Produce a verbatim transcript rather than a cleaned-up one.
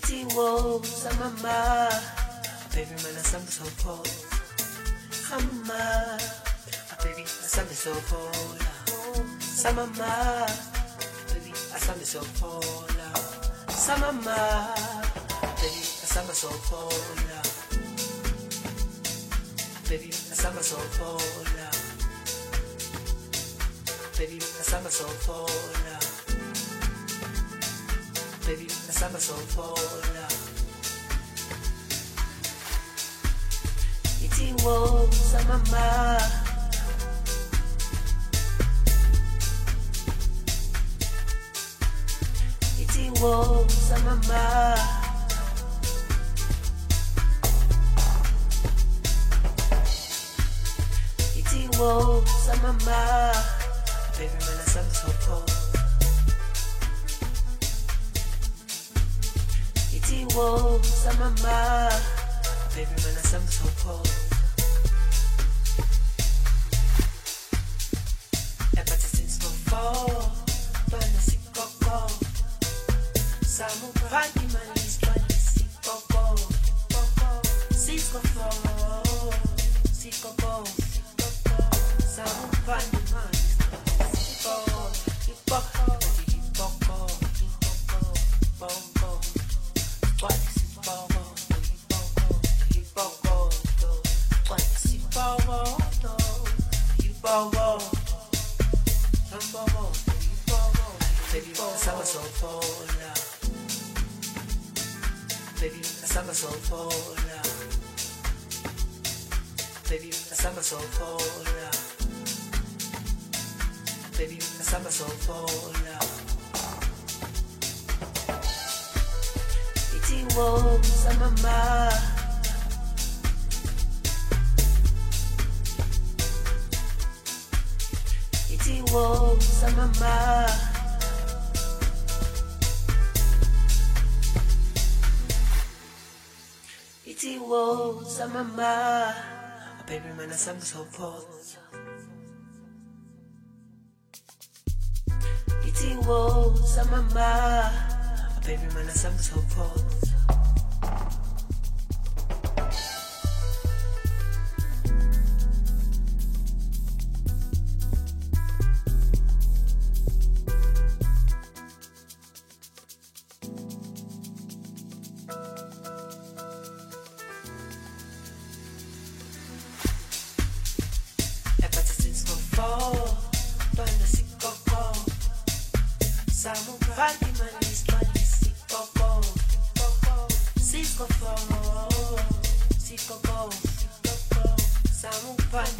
Itiwo samama, baby man asambe so po. Hamama, baby asambe so pola. Samama, baby asambe so pola. Samama, baby asambe so pola. Baby asambe so pola. Baby asambe so pola. Baby, the summer so pola. Iti wo samama. Iti wo samama. Iti wo samama. Baby, man, the summer so pola. Itiwo samama, baby man asambe so po. Epata since no fall, bana si koko. Samu pagi man is bana si koko. Sis koko, si koko. Samu pagi man is koko. Koko, koko, koko, bongo. What is it for? You bogo, what is it for? You bogo, I'm bogo, you bogo. Baby, summer so pola. Baby, summer so pola. Baby, summer so pola. Baby, summer so pola. Itiwo samama. Itiwo samama. Itiwo samama. Baby man asambe so po. Itiwo samama. Baby man asambe so po. Samu pagi manis manis si koko, si koko, si koko, samu pagi.